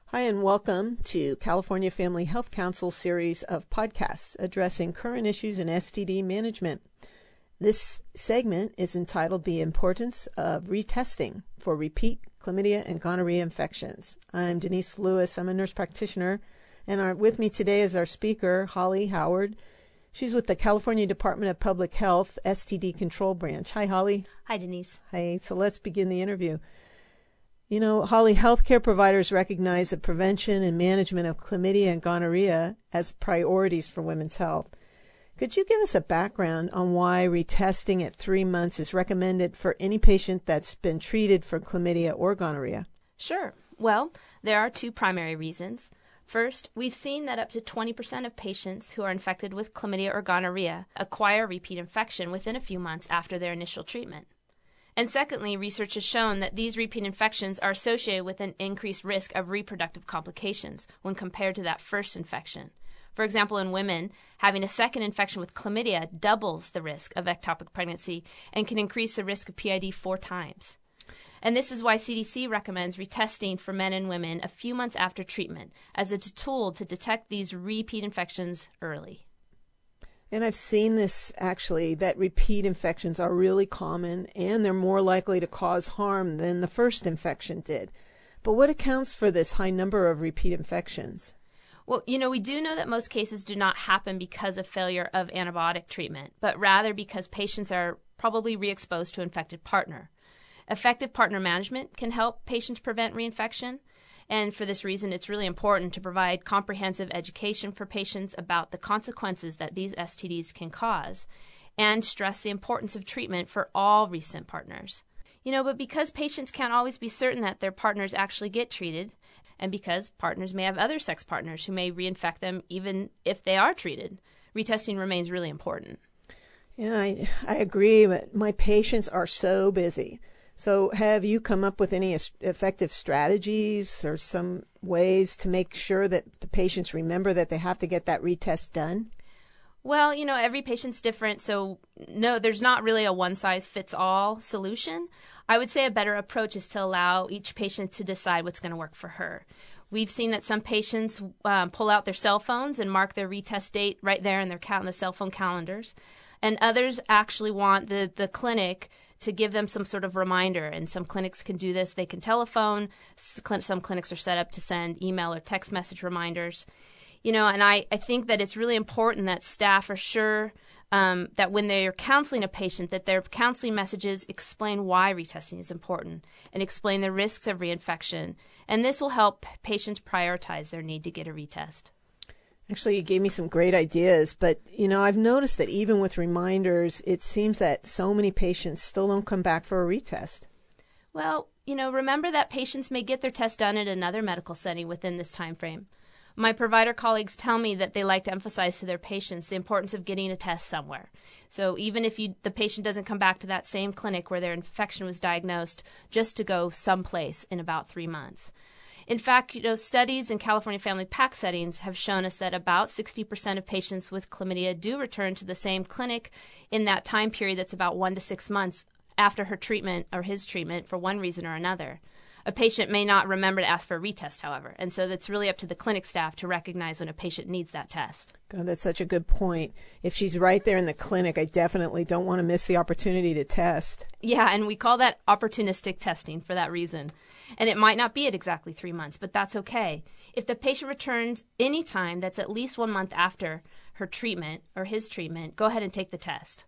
Hi, and welcome to California Family Health Council series of podcasts addressing current issues in STD management. This segment is entitled The Importance of Retesting for Repeat Chlamydia and Gonorrhea Infections. I'm Denise Lewis. I'm a nurse practitioner, and with me today is our speaker, Holly Howard. She's with the California Department of Public Health STD Control Branch. Hi, Holly. Hi, Denise. Hi. So let's begin the interview. You know, Holly, healthcare providers recognize the prevention and management of chlamydia and gonorrhea as priorities for women's health. Could you give us a background on why retesting at 3 months is recommended for any patient that's been treated for chlamydia or gonorrhea? Sure. Well, there are two primary reasons. First, we've seen that up to 20% of patients who are infected with chlamydia or gonorrhea acquire repeat infection within a few months after their initial treatment. And secondly, research has shown that these repeat infections are associated with an increased risk of reproductive complications when compared to that first infection. For example, in women, having a second infection with chlamydia doubles the risk of ectopic pregnancy and can increase the risk of PID 4 times. And this is why CDC recommends retesting for men and women a few months after treatment as a tool to detect these repeat infections early. And I've seen this actually, that repeat infections are really common and they're more likely to cause harm than the first infection did. But what accounts for this high number of repeat infections? Well, we do know that most cases do not happen because of failure of antibiotic treatment, but rather because patients are probably re-exposed to an infected partner. Effective partner management can help patients prevent reinfection. And for this reason, it's really important to provide comprehensive education for patients about the consequences that these STDs can cause and stress the importance of treatment for all recent partners. But because patients can't always be certain that their partners actually get treated, and because partners may have other sex partners who may reinfect them even if they are treated, retesting remains really important. Yeah, I agree, but my patients are so busy. So have you come up with any effective strategies or some ways to make sure that the patients remember that they have to get that retest done? Well, every patient's different, so no, there's not really a one-size-fits-all solution. I would say a better approach is to allow each patient to decide what's going to work for her. We've seen that some patients pull out their cell phones and mark their retest date right there in the cell phone calendars, and others actually want the clinic to give them some sort of reminder, and some clinics can do this. They can telephone. Some clinics are set up to send email or text message reminders. And I think that it's really important that staff are sure that when they're counseling a patient, that their counseling messages explain why retesting is important and explain the risks of reinfection. And this will help patients prioritize their need to get a retest. Actually, you gave me some great ideas, but, I've noticed that even with reminders, it seems that so many patients still don't come back for a retest. Well, remember that patients may get their test done at another medical setting within this time frame. My provider colleagues tell me that they like to emphasize to their patients the importance of getting a test somewhere. So even if the patient doesn't come back to that same clinic where their infection was diagnosed, just to go someplace in about 3 months. In fact, studies in California family PAC settings have shown us that about 60% of patients with chlamydia do return to the same clinic in that time period that's about 1 to 6 months after her treatment or his treatment for one reason or another. A patient may not remember to ask for a retest, however, and so that's really up to the clinic staff to recognize when a patient needs that test. God, that's such a good point. If she's right there in the clinic, I definitely don't want to miss the opportunity to test. Yeah, and we call that opportunistic testing for that reason. And it might not be at exactly 3 months, but that's okay. If the patient returns any time that's at least 1 month after her treatment or his treatment, go ahead and take the test.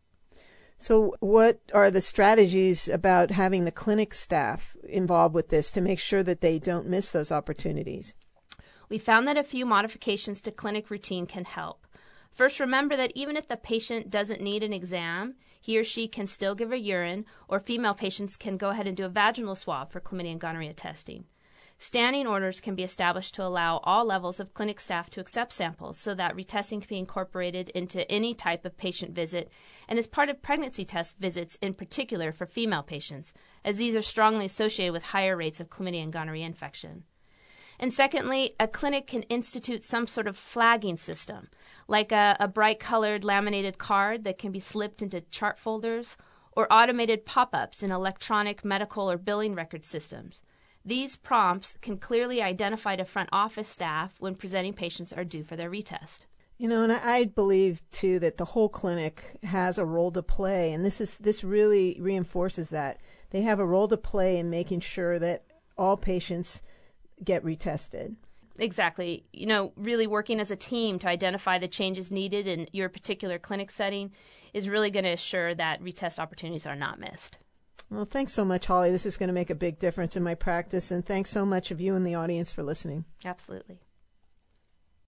So what are the strategies about having the clinic staff involved with this to make sure that they don't miss those opportunities? We found that a few modifications to clinic routine can help. First, remember that even if the patient doesn't need an exam, he or she can still give a urine, or female patients can go ahead and do a vaginal swab for chlamydia and gonorrhea testing. Standing orders can be established to allow all levels of clinic staff to accept samples so that retesting can be incorporated into any type of patient visit and as part of pregnancy test visits in particular for female patients, as these are strongly associated with higher rates of chlamydia and gonorrhea infection. And secondly, a clinic can institute some sort of flagging system, like a bright-colored laminated card that can be slipped into chart folders or automated pop-ups in electronic medical or billing record systems. These prompts can clearly identify to front office staff when presenting patients are due for their retest. And I believe, too, that the whole clinic has a role to play, and this really reinforces that. They have a role to play in making sure that all patients get retested. Exactly. Really working as a team to identify the changes needed in your particular clinic setting is really going to assure that retest opportunities are not missed. Well, thanks so much, Holly. This is going to make a big difference in my practice, and thanks so much of you and the audience for listening. Absolutely.